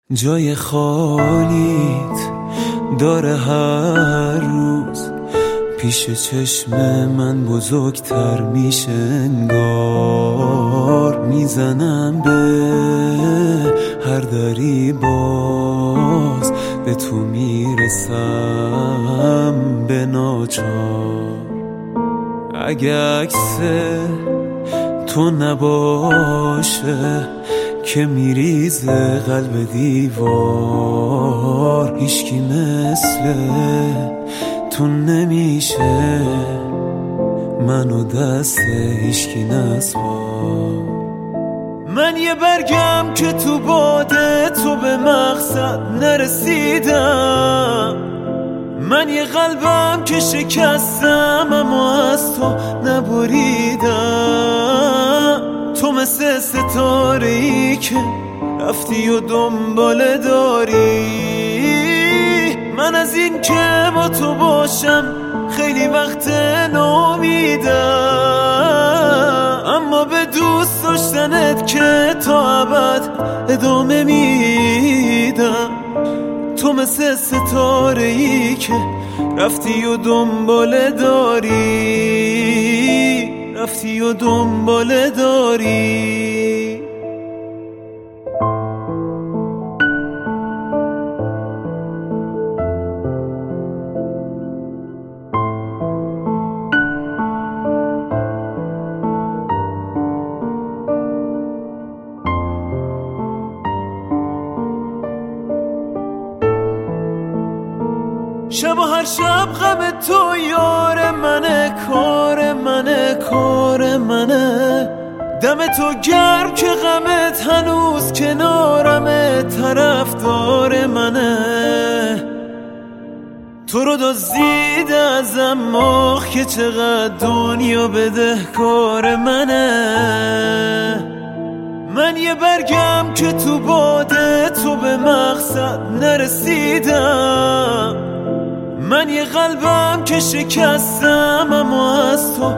جای خالیت داره هر روز پیش چشم من بزرگتر میشه انگار میزنم به هر دری باز به تو میرسم به ناچار اگه عکس تو نباشه که میریزه قلب دیوار هیچکی مثل تو نمیشه منو دست هیچکی نسپار من یه برگم که تو باده تو به مقصد نرسیدم من یه قلبم که شکستم اما از تو نبریدم تو مثل ستاره‌ای که رفتی و دنباله داری من از این که با تو باشم خیلی وقت ناامیدم اما به دوست داشتنت که تا ابد ادامه میدم تو مثل ستاره‌ای که رفتی و دنباله داری شب و هر شب غم تو یار منه کار منه دم تو گرم که غمت هنوز کنارمه طرفدار منه تو رو دزدیده ازم مخ که چقدر دنیا بدهکار منه من یه برگم که تو باده تو به مقصد نرسیدم من یه قلبم که شکستم اما از تو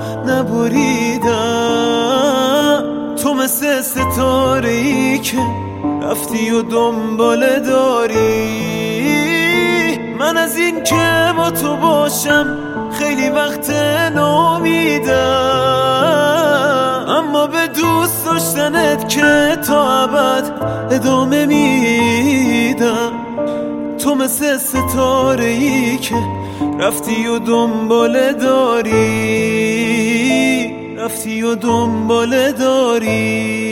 نبریدم تو مثل ستاره‌ای که رفتی و دنباله داری من از این که با تو باشم خیلی وقت ناامیدم اما به دوست داشتنت که تا ابد ادامه میدم تو مثل ستاره‌ای که رفتی و دنباله داری